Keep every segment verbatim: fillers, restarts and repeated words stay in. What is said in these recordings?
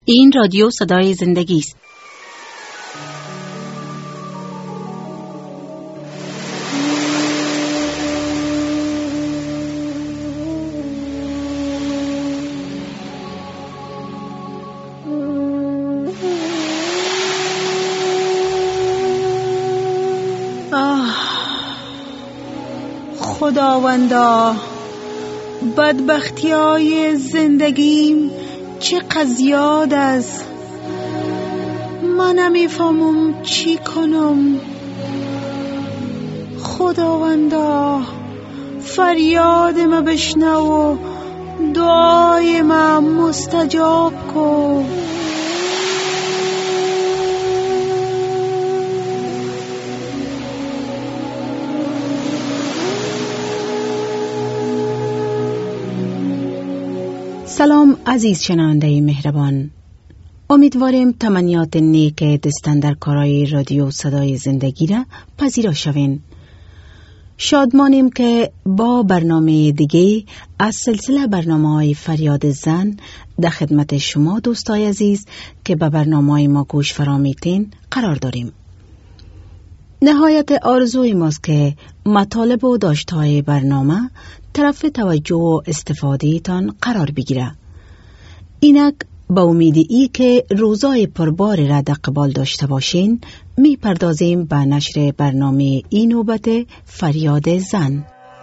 این رادیو صدای زندگی است. خداوندا، بدبختی های زندگیم چه زیاد است. من نمیفهمم چی کنم. خداوندا، فریاد ما بشنو و دعای ما مستجاب کن. سلام عزیز شنونده مهربان، امیدواریم تمنیات نیک دستن در کارای رادیو صدای زندگی را پذیرا شوین. شادمانیم که با برنامه دیگه از سلسله برنامه‌های فریاد زن در خدمت شما دوستای عزیز که به برنامه‌های ما گوش فرامیتین قرار داریم. نهایت آرزوی ماست که مطالب و داشته‌های برنامه طرف توجه و استفاده تان قرار بگیره. اینک با امید ای که روزای پربار را در قبال داشته باشین، می پردازیم به نشر برنامه این نوبت فریاد زن.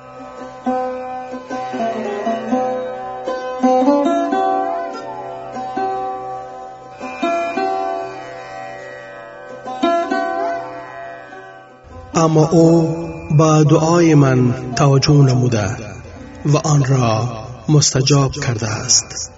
اما او با دعای من توجه نموده و آن را مستجاب کرده است.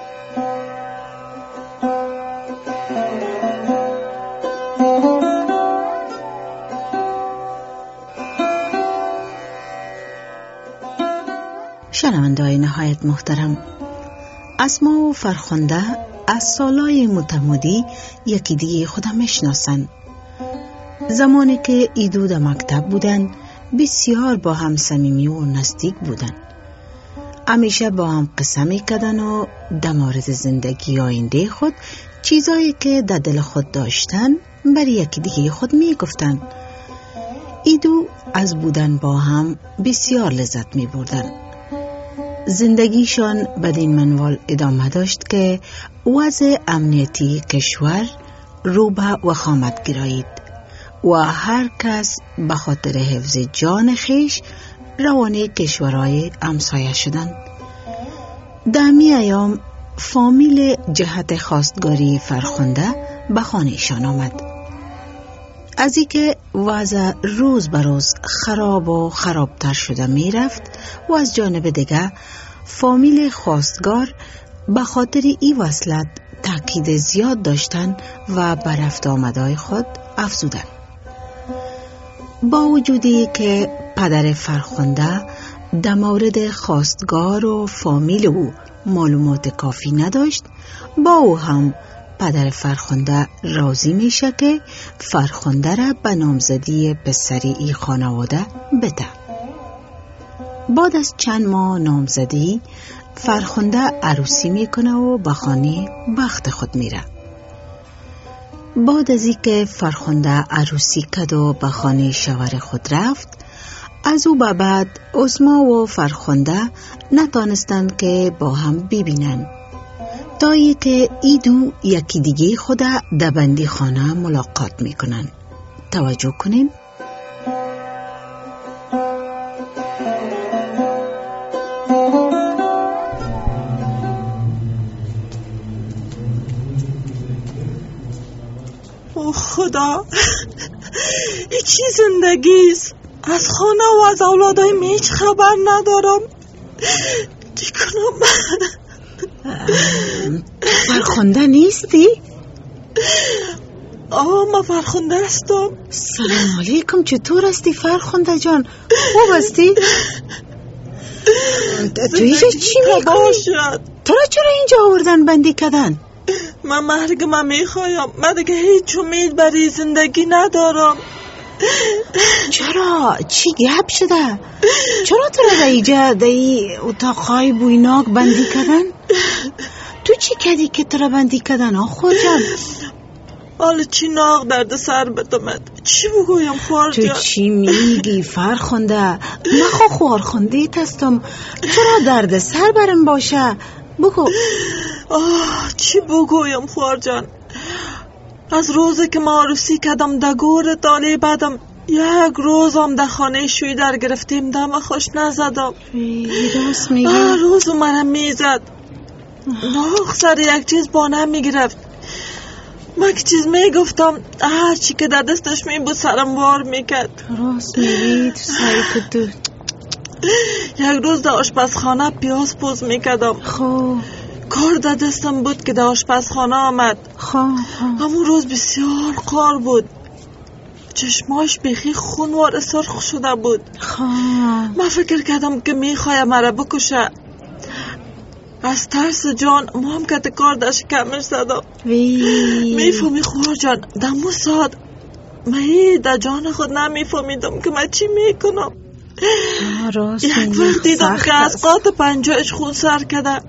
شنونده‌های نهایت محترم، اسما و فرخنده از سالهای متمادی یکی دیگه خودم میشناسن. زمانی که ایدو در مکتب بودن بسیار با هم صمیمی و نزدیک بودن. همیشه با هم قصه میکردن و در مورد زندگی آینده خود چیزایی که در دل خود داشتن برای یکی دیگه خود میگفتن. ایدو از بودن با هم بسیار لذت میبردن. زندگیشان بدین منوال ادامه داشت که وضع امنیتی کشور رو به وخامت گرایید و هر کس به خاطر حفظ جان خیش روانه کشورهای همسایه شدند. در می ایام فامیل جهت خواستگاری فرخنده به خانهشان آمد. از ای که وضع روز به روز خراب و خرابتر شده می رفت و از جانب دیگه فامیل خواستگار به خاطر ای وصلت تاکید زیاد داشتن و بر رفت آمدهای خود افزودن. با وجودی که پدر فرخنده در مورد خواستگار و فامیل او معلومات کافی نداشت، با او هم پدر فرخنده راضی میشه که فرخنده را به نامزدی پسری ای خانواده بده. بعد از چند ماه نامزدی فرخنده عروسی میکنه و به خانه بخت خود میره. بعد از اینکه فرخنده عروسی کرد و به خانه شوهر خود رفت، از او به بعد اسما و فرخنده نتانستند که با هم ببینن، تا ای که ایدو یکی دیگه خود در بندی خانه ملاقات میکنن. توجه کنین. او خدا، این چی زندگیست؟ از خانه و از اولادایم هیچ خبر ندارم. چی کنم؟ فرخنده نیستی؟ آه، ما فرخنده هستم. سلام علیکم، چطور هستی فرخنده جان؟ خوب هستی؟ تو اینجا چی میکنی؟ تو را چرا اینجا آوردن بندی کردن؟ من مرگ من میخوایم. من دیگه هیچ امید برای زندگی ندارم. چرا؟ چی گپ شده؟ چرا تو را اینجا در اتاقهای بویناک بندی کردن؟ تو چی کردی که تو را بندی کردن آخور جان؟ حالا چی ناغ درد سر بدمد؟ چی بگویم خوار تو جان؟ چی میگی فرخنده؟ من خو خوارخنده تستم، تو را درد سر برم باشه. بگو. آه چی بگویم خوار جان؟ از روزی که ما عروسی کردم در گور دالی بعدم یک روزم در خانه شوی در گرفتیم دم خوش نزدم. راست میگی؟ هر روز منم میزد، ناخ سر یک چیز با نم میگرفت. من که چیز میگفتم هر چی که در دستش می بود سرم وار میکرد. راست میگی؟ تو سری تو یک روز در آشپزخانه پیاز پوز میکردم. خب کار در دستم بود که در آشپزخانه آمد. خب همون روز بسیار قار بود، چشماش بیخی خونوار سرخ شده بود. خب من فکر کردم که میخواه مرا بکشه. از ترس جان ما هم کت کار در شکمش زدم. میفهمی خوار جان دمو ساعت من در جان خود نمیفهمیدم که من چی میکنم. یک وقت دیدم که از قاط پنجهش خون سر کده.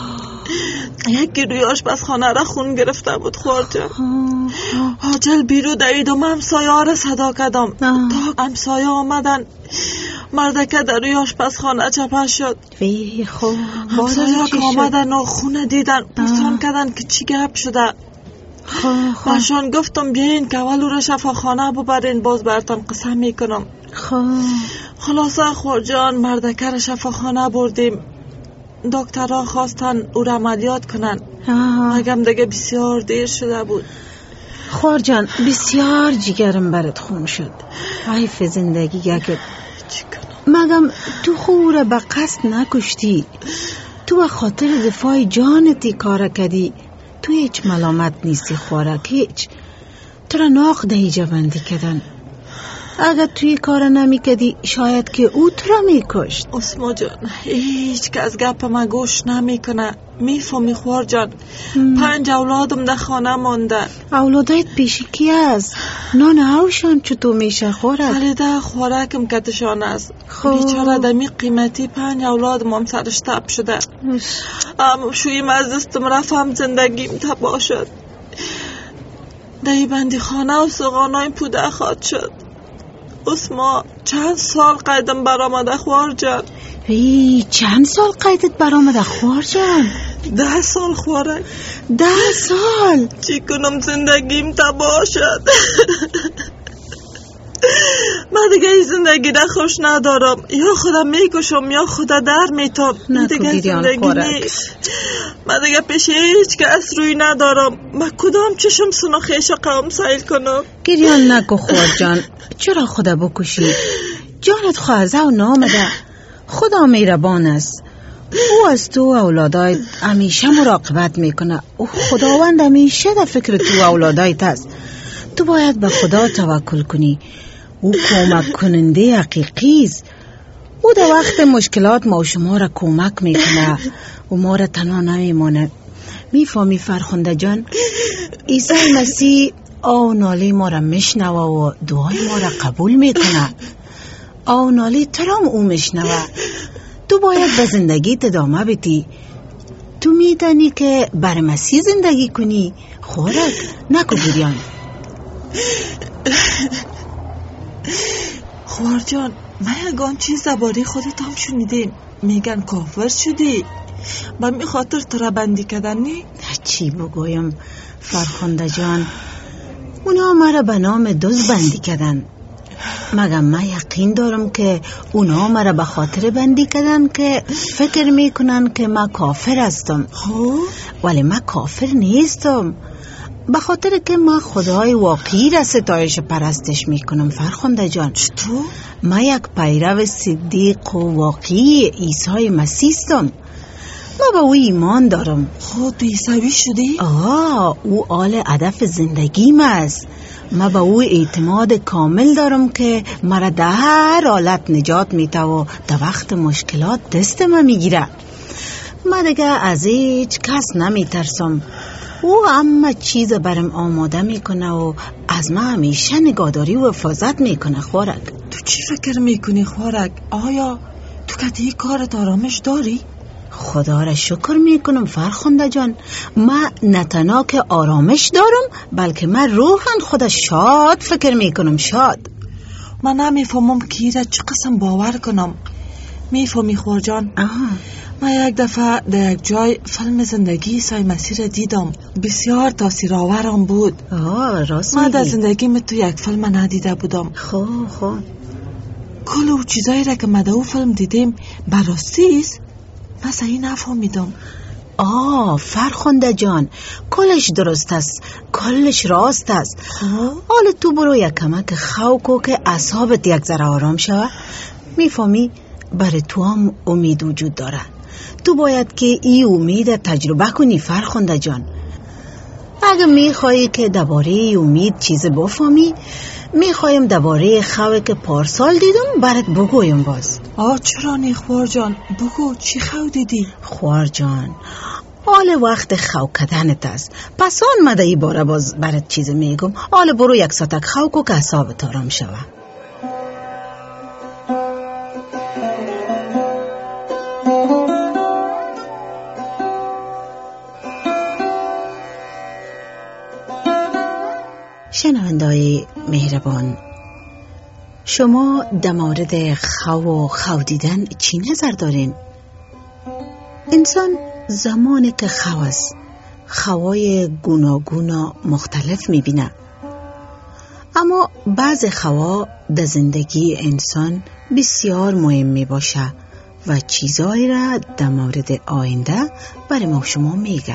یکی روی آشپزخانه را خون گرفته بود خوار جان. عاجل بیرو دویدم، همسایه را صدا کردم تا همسایه آمدن. مردکه در روی آشپزخانه چپه شد. وی خب همسایه که آمدن و خونه دیدن پرسان کردن که چی گپ شده. برشان گفتم بیاین که اول او را شفاخانه ببرین، باز برتان قسم میکنم. خلاصه خوار جان مردکه را شفاخانه بردیم. دکترها خواستن او را عملیات کنن، مگم دیگه بسیار دیر شده بود. خوار جان بسیار جگرم برات خون شد. حیف زندگی گکت. مگم تو خور به قصد نکشتی، تو به خاطر دفاع جانتی کار کردی. تو هیچ ملامت نیستی خوارک، هیچ. تو را ناق دهیجه بندی کردن. اگر توی کار نمی کردی شاید که او تو را می کشت. اسما جان هیچ که از گپ ما گوش نمی کنه. میفهمی خوار جان پنج اولادم در خانه مانده. اولادایت پیش کی است؟ نان هاوشان چطور میشه خوارک؟ ولیده خوارکم کتشان است. بیچاره دمی قیمتی پنج اولادم هم سرش تب شده. اما شویم از دستم رفتم زندگیم تباه شد. دهی بندی خانه و سوغانای پوده خواد شد. اسما چند سال قیدم برآمده خوار جان. ای چند سال قیدت برآمده خوار جان؟ ده سال خوارک. ده سال؟ چی کنم زندگیم تباه شد. من دیگه این زندگی ده خوش ندارم، یا خودم میکشم یا خدا در میتم. دیگه زندگی نیست. من دیگه پیش هیچ که از روی ندارم. من کدام چشم سنو خیش قوم سایل کنم. گریان نکو خوار جان، چرا خدا بکشی؟ جانت خوازه و نامده. خدا میربان است، او از تو اولادایت همیشه مراقبت میکنه. او خداوند همیشه در فکر تو اولادایت است. تو باید به خدا توکل کنی. او کمک کننده حقیقی است. او در وقت مشکلات ما و شما را کمک میکنه و ما را تنها نمیماند. میفهمی فرخنده جان؟ عیسی مسیح آو ناله ما را میشنوه و دعای ما را قبول میکنه. آو ناله ترام او میشنوه. تو باید به زندگی ادامه بدی. تو میدانی که بر مسیح زندگی کنی. خورک نکو گریان. خوار جان من یگان چیز درباره خودت هم شنیدین، میگن کافر شدی. با می خاطر تو را بندی کردن نی؟ چی بگویم فرخنده جان، اونا مرا به نام دوز بندی کردن. مگم من یقین دارم که اونا مرا به خاطر بندی کردن که فکر میکنن که من کافر هستم. ولی من کافر نیستم، به خاطر که من خدای واقعی را ستایش پرستش میکنم فرخنده جان. چطور؟ من یک پیرو صدیق و واقعی عیسی مسیح هستم. من به او ایمان دارم. خود عیسوی شدی؟ آه، او آل هدف زندگیم است. من به او اعتماد کامل دارم که مرا در هر حالت نجات میده و در وقت مشکلات دست من میگیره. من دیگه از هیچ کس نمیترسم. او همه چیز برم آماده میکنه و از من همیشه نگهداری و حفاظت میکنه. خوارک تو چی فکر میکنی خوارک؟ آیا تو کتی کارت آرامش داری؟ خدا را شکر میکنم فرخنده جان. من نه تنها که آرامش دارم بلکه من روحاً خدا شاد فکر میکنم. شاد. من نمیفهمم که ایره چه قسم باور کنم. میفهمی خور جان؟ آها. من یک دفعه در یک جای فیلم زندگی عیسی مسیح را دیدم. بسیار تاثیرآورم بود. آه راست میگی؟ من در زندگیم تو یک فیلم ندیده بودم. خب خب کل او چیزایی را که من در او فیلم دیدم براستی است؟ من صحیح نفهمیدم. آه فرخنده جان، کلش درست است، کلش راست است. حالا تو برو یک کمک خوکو که اعصابت یک ذره آرام شود. میفهمی برای تو هم امید وجود داره. تو باید که این امید تجربه کنی فرخنده جان. اگه میخوایی که درباره امید چیز بفهمی، میخوایم درباره خوی که پارسال دیدم برات بگویم باز. آه چرا نی خوار جان؟ بگو چی خو دیدی؟ خوار جان، حال وقت خو کدنت است. پس آن مده ای باره باز برات چیز میگم. حال برو یک ساتک خو کو که حسابت آرام شوه. شنونده‌های مهربان، شما در مورد خو و خو دیدن چی نظر دارین؟ انسان زمانی که خو است خوای گوناگون و مختلف میبینه، اما بعض خوا در زندگی انسان بسیار مهم میباشه و چیزایی را در مورد آینده برای ما شما میگه.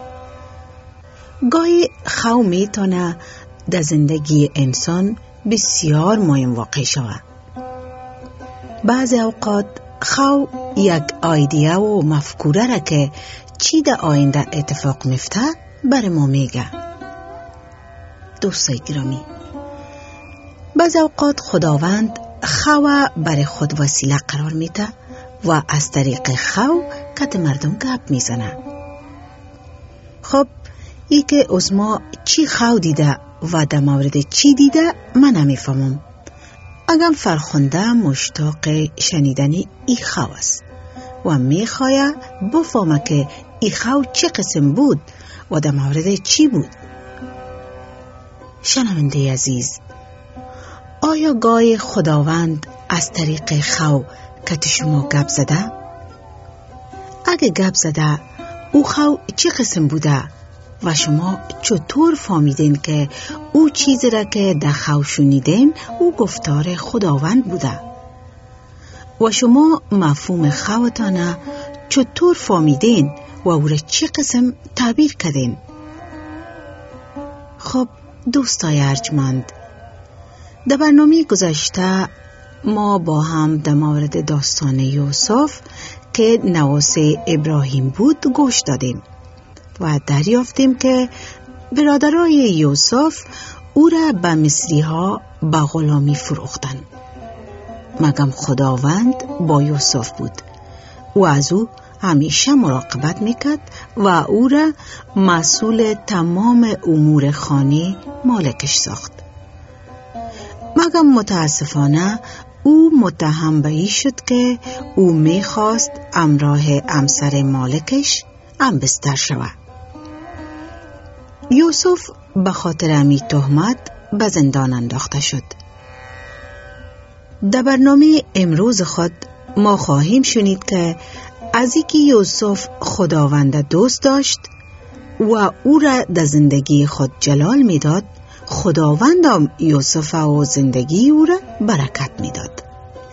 گاهی خو میتونه در زندگی انسان بسیار مهم واقع شود. بعضی اوقات خو یک ایده و مفکوره را که چی در آینده اتفاق میفته برای ما میگه. دوستای گرامی، بعضی اوقات خداوند خو برای خود وسیله قرار میده و از طریق خو کت مردم گپ میزنه. خب ای که از ما چی خو دیده و در مورد چی دیده من نمیفهمم. اگم فرخنده مشتاق شنیدن ای خو است و میخواه بفهمه که ای خو چه قسم بود و در مورد چی بود. شنونده عزیز، آیا گاهی خداوند از طریق خو کت شما گپ زده؟ اگه گپ زده، او خو چه قسم بوده و شما چطور فهمیدین که او چیزی را که در خو شنیدین او گفتار خداوند بوده؟ و شما مفهوم خوتانه چطور فهمیدین و او را چه قسم تعبیر کردین؟ خب دوستای ارجمند، در برنامه گذشته ما با هم در مورد داستان یوسف که نواس ابراهیم بود گوش دادیم و دریافتیم که برادرای یوسف او را به مصری ها به غلامی فروختن. مگم خداوند با یوسف بود و از او همیشه مراقبت میکرد و او را مسئول تمام امور خانه مالکش ساخت. مگم متاسفانه او متهم به این شد که او میخواست همراه همسر مالکش انبستر شود. یوسف به خاطر امی تهمت به زندان انداخته شد. در برنامه امروز خود ما خواهیم شنید که از اینکه یوسف خداوند دوست داشت و او را در زندگی خود جلال میداد، خداوند هم یوسف و زندگی او را برکت میداد.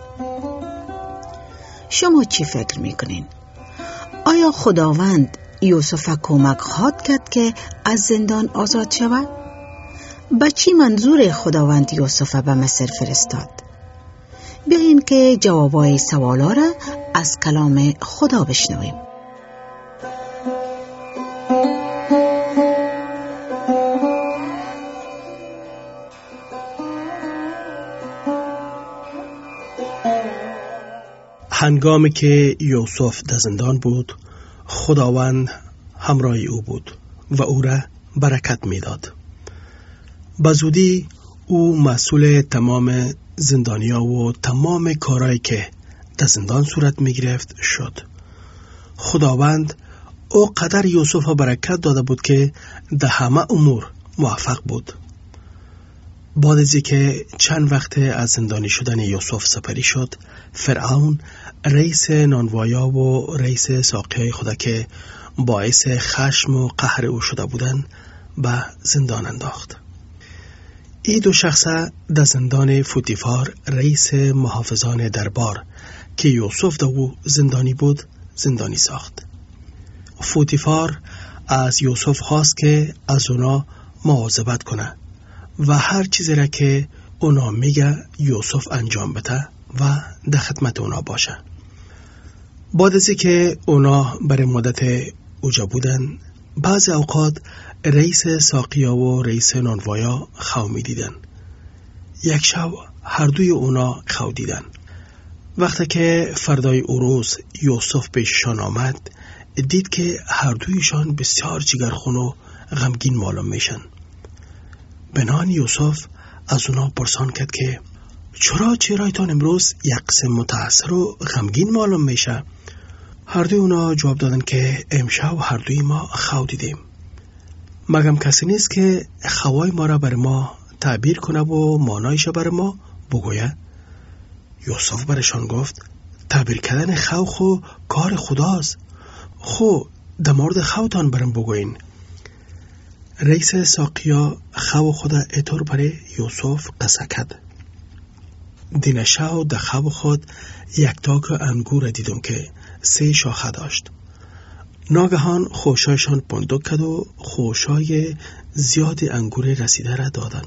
شما چی فکر میکنین؟ آیا خداوند یوسف کمک خواهد کرد که از زندان آزاد شود؟ به چی منظور خداوند یوسف به مصر فرستاد؟ بیایید که جوابای سوالا را از کلام خدا بشنویم. هنگامی که یوسف در زندان بود، خداوند همراه او بود و او را برکت میداد. به زودی او مسئول تمام زندانیا و تمام کارهایی که در زندان صورت می گرفت شد. خداوند او قدر یوسف برکت داده بود که در همه امور موفق بود. بعد از اینکه چند وقت از زندانی شدن یوسف سپری شد، فرعون رئیس نانوایا و رئیس ساقیای خدا که باعث خشم و قهر او شده بودند به زندان انداخت. این دو شخصه در زندان فوتیفار رئیس محافظان دربار که یوسف در او زندانی بود زندانی ساخت. فوتیفار از یوسف خواست که از اونا مواظبت کنه و هر چیزی را که اونا میگه یوسف انجام بده و در خدمت اونا باشه. بعد از اینکه اونا برای مدت اوجا بودن، بعض اوقات رئیس ساقیا و رئیس نانوایا خو می دیدن. یک شب هر دوی اونا خو دیدن. وقتی که فردای او روز یوسف پیششان آمد، دید که هر دویشان بسیار جگرخون و غمگین معلوم میشن. بنان یوسف از اونا پرسان کرد که چرا چرایتان امروز یک قسم متأثر و غمگین معلوم میشه؟ هر دوی اونا جواب دادن که امشب هر دوی ما خو دیدیم. مگم کسی نیست که خوای ما را بر ما تعبیر کنه و معنایش بر ما بگویه؟ یوسف برشان گفت تعبیر کردن خو خو کار خداست. خو در مورد خوتان برم بگوین. رئیس ساقیا خو خدا اتور برای یوسف قصه کرد. دینشاو در خو خود یک تاک انگور دیدم که سه شاخه داشت. ناگهان خوشایشان پندک کرد و خوشای زیاد انگور رسیده را دادن.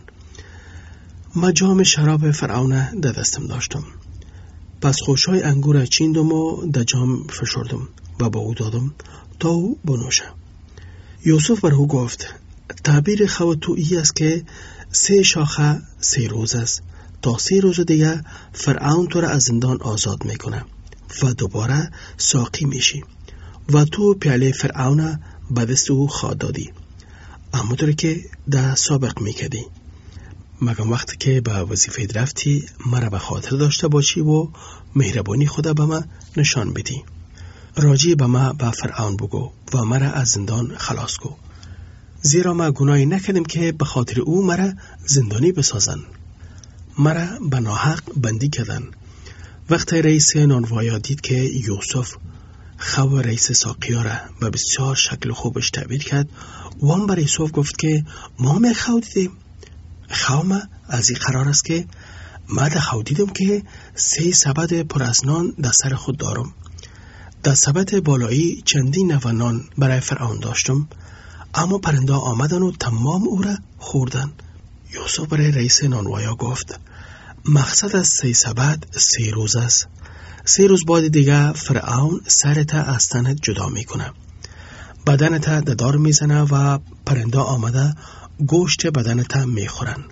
ما جام شراب فرعون در دستم داشتم. پس خوشای انگور چیندم و در جام فشردم و با او دادم تا او بنوشه. یوسف بر او گفت تعبیر خو تو ای است که سه شاخه سه روز است. تا سه روز دیگه فرعون تو را از زندان آزاد میکنه و دوباره ساقی میشی و تو پیاله فرعون به دست او خواهد دادی، اما طوری که در سابق میکردی. مگم وقتی که به وظیفه رفتی مرا به خاطر داشته باشی و مهربانی خدا به من نشان بدی. راجی به من به فرعون بگو و مرا از زندان خلاص کو، زیرا ما گناهی نکردیم که به خاطر او مرا زندانی بسازن. مرا به ناحق بندی کردن. وقتی رئیس نانوایا دید که یوسف خو رئیس ساقیا را به بسیار شکل خوبش تعبیر کرد، وان بر یوسف گفت که ما می خو دیدیم. خو ما از این قرار است که ما در خو دیدم که سه سبد پر از نان در سر خود دارم. در سبد بالایی چندین نوع نان برای فرعون داشتم، اما پرنده آمدن و تمام او را خوردن. یوسف برای رئیس نانوایا گفت مقصد از سه سبد سه روز است. سه روز بعد دیگه فرعون سرت از تنت جدا میکنه، بدنت در دار میزنه و پرنده آمده گوشت بدنت میخورن.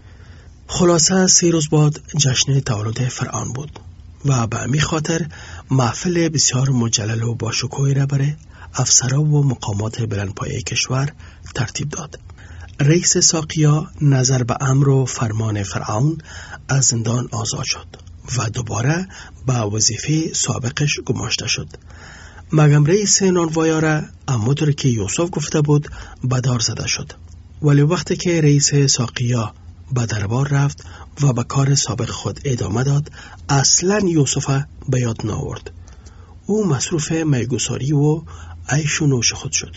خلاصه سه روز بعد جشن تولد فرعون بود و به همین خاطر محفل بسیار مجلل و باشکوهی را برای افسرا و مقامات بلندپایه کشور ترتیب داد. رئیس ساقیا نظر به امر و فرمان فرعون از زندان آزاد شد و دوباره به وظیفه سابقش گماشته شد. مگم رئیس نانوایا را همونطور که یوسف گفته بود به دار زده شد، ولی وقتی که رئیس ساقیا به دربار رفت و به کار سابق خود ادامه داد، اصلا یوسف به یاد نآورد. او مصروف میگساری و عیش و نوش خود شد.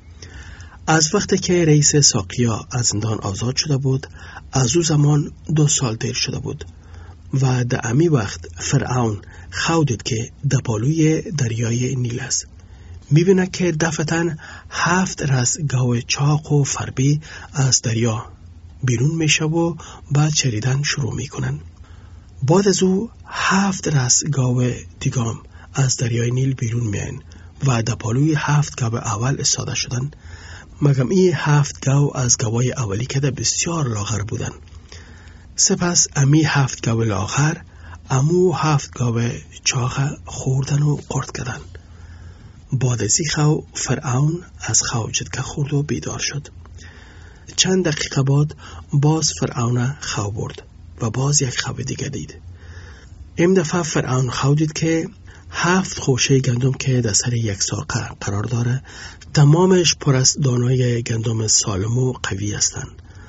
از وقتی که رئیس ساقیا از زندان آزاد شده بود، از او زمان دو سال دیر شده بود و در امی وقت فرعون خو دید که در پالوی دریای نیل است. میبینه که دفعتاً هفت رس گاو چاق و فربی از دریا بیرون میشه و بعد چریدن شروع میکنن. بعد از او هفت رس گاو دیگام از دریای نیل بیرون میان و در پالوی هفت گاو اول استاده شدن. مگم این هفت گاو از گاوای اولی که بسیار لاغر بودن. سپس امی هفت گاو لاغر امو هفت گاو چاق خوردن و قرد کردن. بعد از این خو فرعون از خو جدکه خورد و بیدار شد. چند دقیقه بعد باز فرعون خو برد و باز یک خو دیگه دید. این دفعه فرعون خو دید که هفت خوشه گندم که در سر یک ساقه قرار داره تمامش پر از دانای گندم سالم و قوی هستند.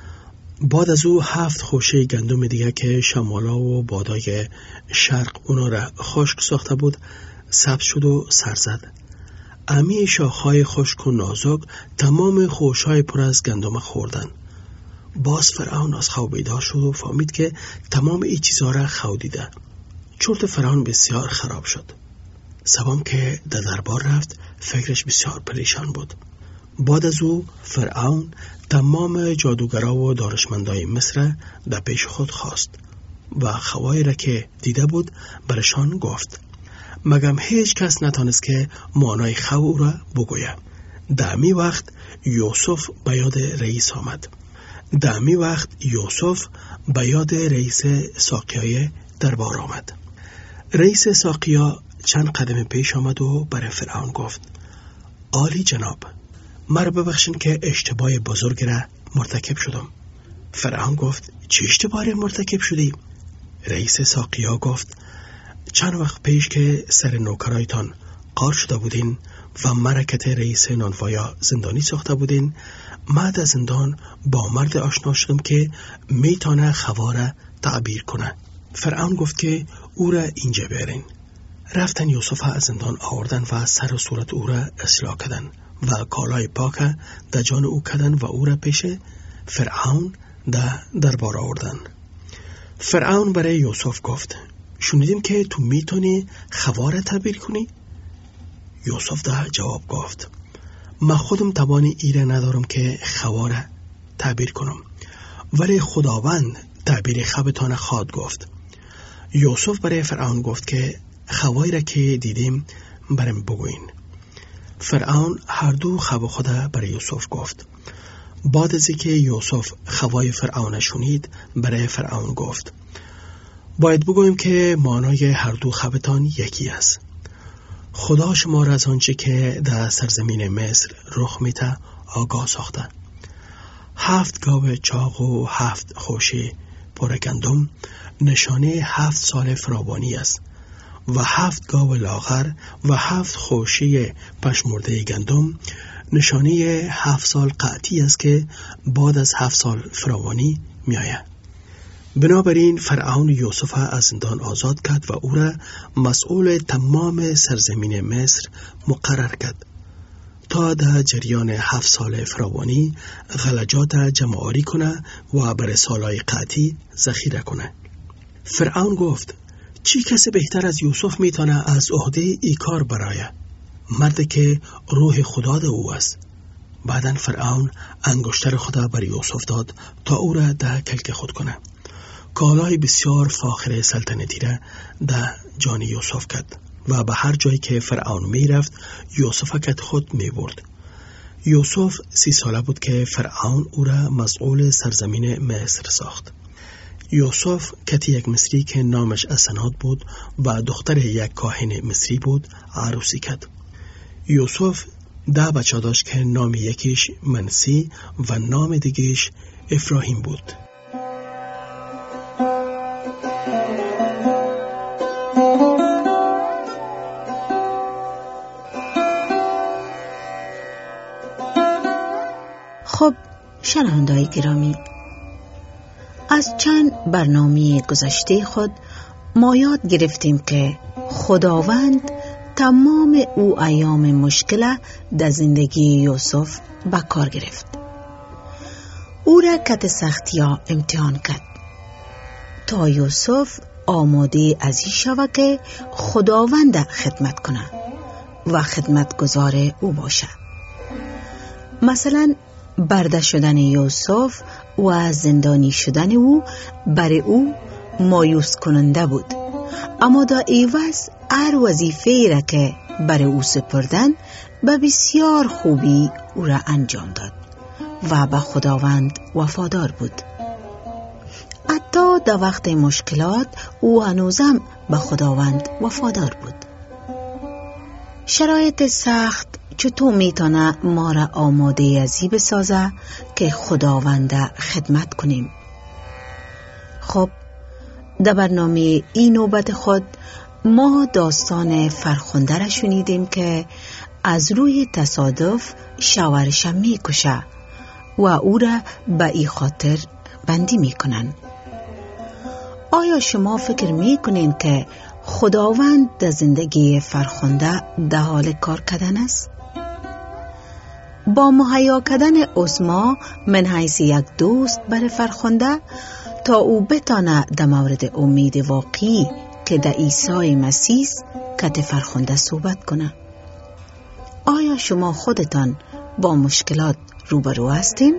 بعد از او هفت خوشه گندم دیگه که شمالا و بادای شرق اونا را خشک ساخته بود سبز شد و سر زد. امی شاخهای خشک و نازک تمام خوشهای پر از گندم خوردن. باز فرعون از خواب بیدار شد و فهمید که تمام این چیزها را خودیده. چرت فرعون بسیار خراب شد. سبام که در دربار رفت فکرش بسیار پریشان بود. بعد از او فرعون تمام جادوگرا و دانشمندای مصر در پیش خود خواست و خوایی را که دیده بود برشان گفت. مگم هیچ کس نتانست که معنای خو را بگوید. دمی وقت یوسف به یاد رئیس آمد. دمی وقت یوسف به یاد رئیس ساقیای دربار آمد. رئیس ساقیا چند قدم پیش آمد و برای فرعون گفت: عالی جناب، مرا ببخشین که اشتباه بزرگ را مرتکب شدم. فرعون گفت: چه اشتباهی مرتکب شدی؟ رئیس ساقیا گفت: چند وقت پیش که سر نوکرایتان قار شده بودین و مرکت رئیس نانوایا زندانی ساخته بودین، من در زندان با مرد آشنا شدم که میتونه خواره تعبیر کنه. فرعون گفت که او را اینجا بیارین. رفتن یوسف از زندان آوردن و سر و صورت او را اصلاح کردن و کالای پاک در جان او کردن و او را پیش فرعون در دربار آوردن. فرعون برای یوسف گفت: شنیدیم که تو میتونی خواره تعبیر کنی؟ یوسف ده جواب گفت: من خودم توانی ایره ندارم که خواره تعبیر کنم، ولی خداوند تعبیر خوابتان خواد گفت. یوسف برای فرعون گفت که خوایی را که دیدیم برام بگوین. فرعون هر دو خواب خود برای یوسف گفت. بعد از اینکه یوسف خوای فرعون شنید برای فرعون گفت: باید بگویم که معنای هر دو خوابتان یکی است. خدا شما را از آنچه که در سرزمین مصر رخ میده آگاه ساخته. هفت گاو چاق و هفت خوشه پر گندم نشانه هفت سال فراوانی است و هفت گاو لاغر و هفت خوشه پشمرده گندم نشانه هفت سال قحطی است که بعد از هفت سال فراوانی می آید. بنابراین فرعون یوسف از زندان آزاد کرد و او را مسئول تمام سرزمین مصر مقرر کرد تا در جریان هفت سال فراوانی غلجات جمع آوری کنه و برای سالهای قحطی ذخیره کنه. فرعون گفت: چی کسی بهتر از یوسف میتونه از عهده ای کار برایه؟ مرد که روح خدا ده او است. بعدن فرعون انگشتر خدا بر یوسف داد تا او را در کلک خود کنه. کالای بسیار فاخر سلطنتی را در جان یوسف کرد و به هر جایی که فرعون می رفت یوسف کت خود می برد. یوسف سی ساله بود که فرعون او را مسئول سرزمین مصر ساخت. یوسف کتی یک مصری که نامش اسناد بود و دختر یک کاهن مصری بود عروسی کرد. یوسف ده بچه داشت که نام یکیش منسی و نام دیگیش افراهیم بود. خب شنونده‌های گرامی، از چند برنامه گذشته خود ما یاد گرفتیم که خداوند تمام او ایام مشکل در زندگی یوسف به کار گرفت. او را کت سختیا امتحان کرد تا یوسف آماده از این شود که خداوند خدمت کنه و خدمتگزار او باشه. مثلا برده شدن یوسف و زندانی شدن او برای او مایوس کننده بود، اما در عوض هر وظیفه‌ای را که برای او سپردن به بسیار خوبی او را انجام داد و به خداوند وفادار بود. حتی در وقت مشکلات او هنوزم به خداوند وفادار بود. شرایط سخت چطور میتونه ما را آماده ازی بسازه که خداوند خدمت کنیم؟ خب در برنامه این نوبت خود ما داستان فرخنده را شنیدیم که از روی تصادف شوهرش می کشه و او را به این خاطر بندی می کنن. آیا شما فکر می کنین که خداوند در زندگی فرخنده در حال کار کردن است؟ با مهیا کردن اسما من حیث یک دوست برای فرخنده تا او بتانه در مورد امید واقعی که در عیسی مسیح کت فرخنده صحبت کنه. آیا شما خودتان با مشکلات روبرو هستین؟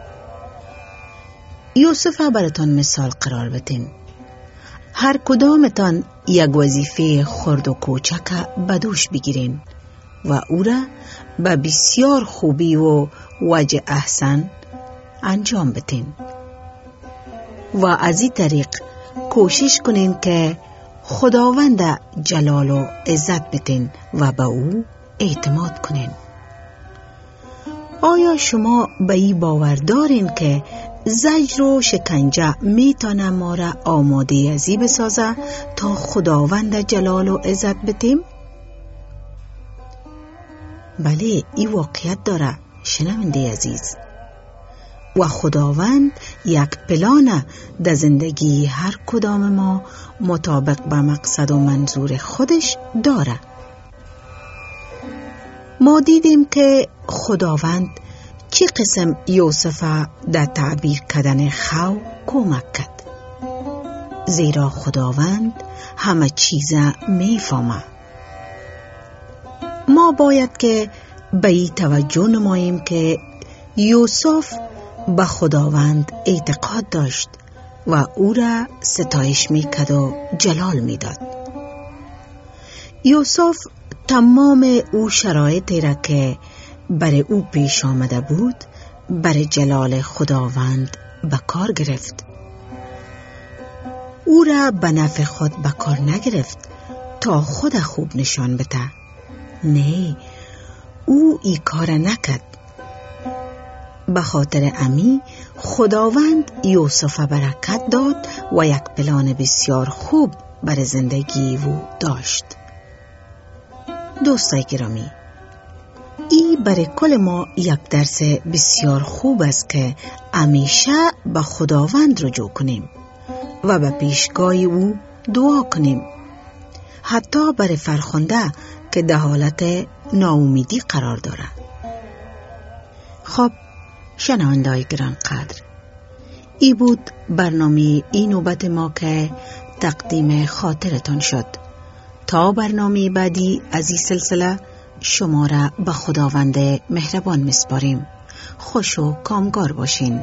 یوسف براتان مثال قرار بدیم. هر کدامتان یک وظیفه خرد و کوچک به دوش بگیرین و او را به بسیار خوبی و وجه احسن انجام بدین و از این طریق کوشش کنین که خداوند جلال و عزت بدین و به او اعتماد کنین. آیا شما به این باور دارین که زجر و شکنجه میتونه ما را آماده ازی بسازه تا خداوند جلال و عزت بدیم؟ بله، این واقعیت داره شنونده عزیز. و خداوند یک پلان در زندگی هر کدام ما مطابق به مقصد و منظور خودش داره. ما دیدیم که خداوند چی قسم یوسف در تعبیر کردن خو کمک کرد، زیرا خداوند همه چیز میفهمه. ما باید که به این توجه نماییم که یوسف به خداوند اعتقاد داشت و او را ستایش میکرد و جلال میداد. یوسف تمام او شرایطی را که برای او پیش آمده بود برای جلال خداوند به کار گرفت. او را به نفع خود به کار نگرفت تا خود خوب نشان بده. نه، او ای کار نکرد. به خاطر امی خداوند یوسف برکت داد و یک پلان بسیار خوب برای زندگی او داشت. دوستای گرامی، این برای کل ما یک درس بسیار خوب است که همیشه به خداوند رجوع کنیم و به پیشگاه او دعا کنیم، حتی برای فرخنده که در حالت ناامیدی قرار داره. خب شنونده‌های گران قدر، ای بود برنامه این نوبت ما که تقدیم خاطرتان شد. تا برنامه بعدی از این سلسله شما را به خداوند مهربان میسپاریم. خوش و کامگار باشین.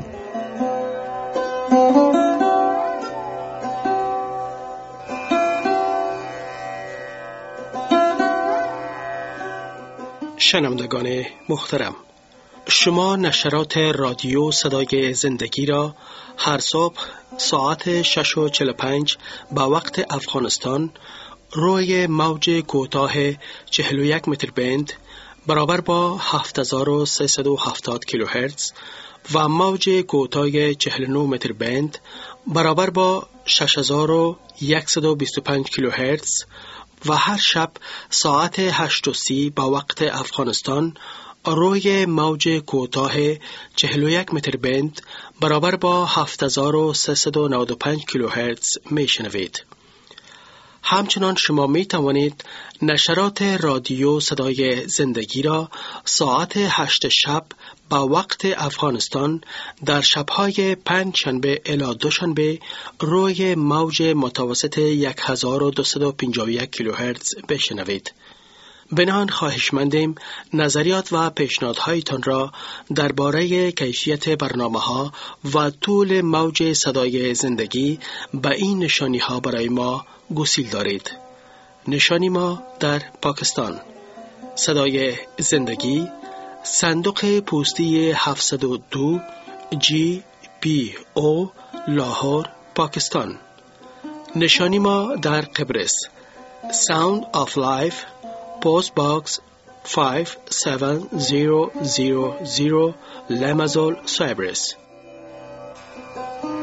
شنوندگان محترم، شما نشرات رادیو صدای زندگی را هر صبح ساعت شش و چهل و پنج به وقت افغانستان روی موج کوتاه چهل و یک متر بند برابر با هفت هزار و سیصد و هفتاد کیلوهرتز و موج کوتاه چهل و نه متر بند برابر با شش هزار و صد و بیست و پنج کیلوهرتز و هر شب ساعت هشت و سی به وقت افغانستان روی موج کوتاه چهل و یک متر بند برابر با هفت هزار و سیصد و نود و پنج کیلوهرتز می شنوید. همچنان شما می توانید نشرات رادیو صدای زندگی را ساعت هشت شب با وقت افغانستان در شبهای پنج شنبه الی دوشنبه روی موج متوسط هزار و دویست و پنجاه و یک کیلوهرتز بشنوید. بنان خواهشمندیم نظریات و پیشنهادهایتان را درباره کیفیت برنامه‌ها و طول موج صدای زندگی به این نشانی ها برای ما گسیل دارید. نشانی ما در پاکستان، صدای زندگی، صندوق پستی هفتصد و دو جی پی او لاهور، پاکستان. نشانی ما در قبرس، Sound of Life Post Box five seven zero zero zero Lamazol, Cyprus.